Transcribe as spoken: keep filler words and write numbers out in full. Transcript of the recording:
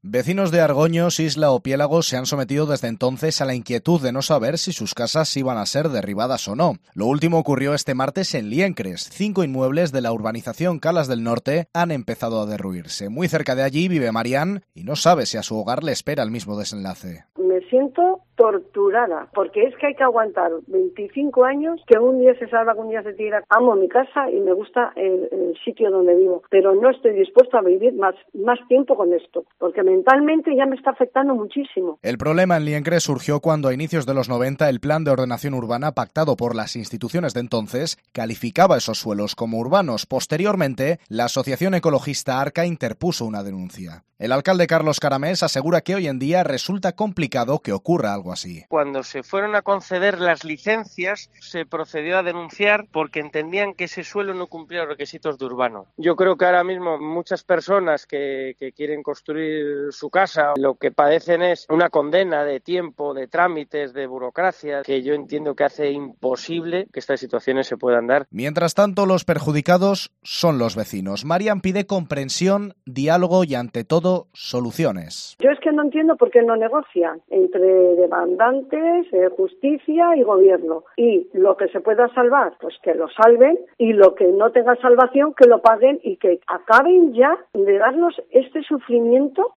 Vecinos de Argoños, Isla o Piélagos se han sometido desde entonces a la inquietud de no saber si sus casas iban a ser derribadas o no. Lo último ocurrió este martes en Liencres. Cinco inmuebles de la urbanización Calas del Norte han empezado a derruirse. Muy cerca de allí vive Marián y no sabe si a su hogar le espera el mismo desenlace. Me siento torturada, porque es que hay que aguantar veinticinco años, que un día se salva, que un día se tira. Amo mi casa y me gusta el, el sitio donde vivo, pero no estoy dispuesta a vivir más, más tiempo con esto, porque mentalmente ya me está afectando muchísimo. El problema en Liencres surgió cuando a inicios de los noventa el plan de ordenación urbana pactado por las instituciones de entonces calificaba esos suelos como urbanos. Posteriormente, la asociación ecologista Arca interpuso una denuncia. El alcalde Carlos Caramés asegura que hoy en día resulta complicado que ocurra algo así. Cuando se fueron a conceder las licencias, se procedió a denunciar porque entendían que ese suelo no cumplía los requisitos de urbano. Yo creo que ahora mismo muchas personas que, que quieren construir su casa, lo que padecen es una condena de tiempo, de trámites, de burocracia, que yo entiendo que hace imposible que estas situaciones se puedan dar. Mientras tanto, los perjudicados son los vecinos. Marián pide comprensión, diálogo y, ante todo, soluciones. Yo es que no entiendo por qué no negocian entre demandantes, eh, justicia y gobierno. Y lo que se pueda salvar, pues que lo salven, y lo que no tenga salvación, que lo paguen y que acaben ya de darnos este sufrimiento